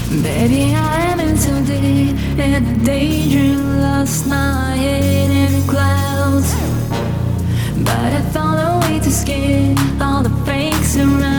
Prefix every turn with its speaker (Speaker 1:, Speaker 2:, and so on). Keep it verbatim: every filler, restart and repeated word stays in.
Speaker 1: Baby, I am in too deep in a daydream, lost my head in the clouds. But I found a way to skip all the fakes around.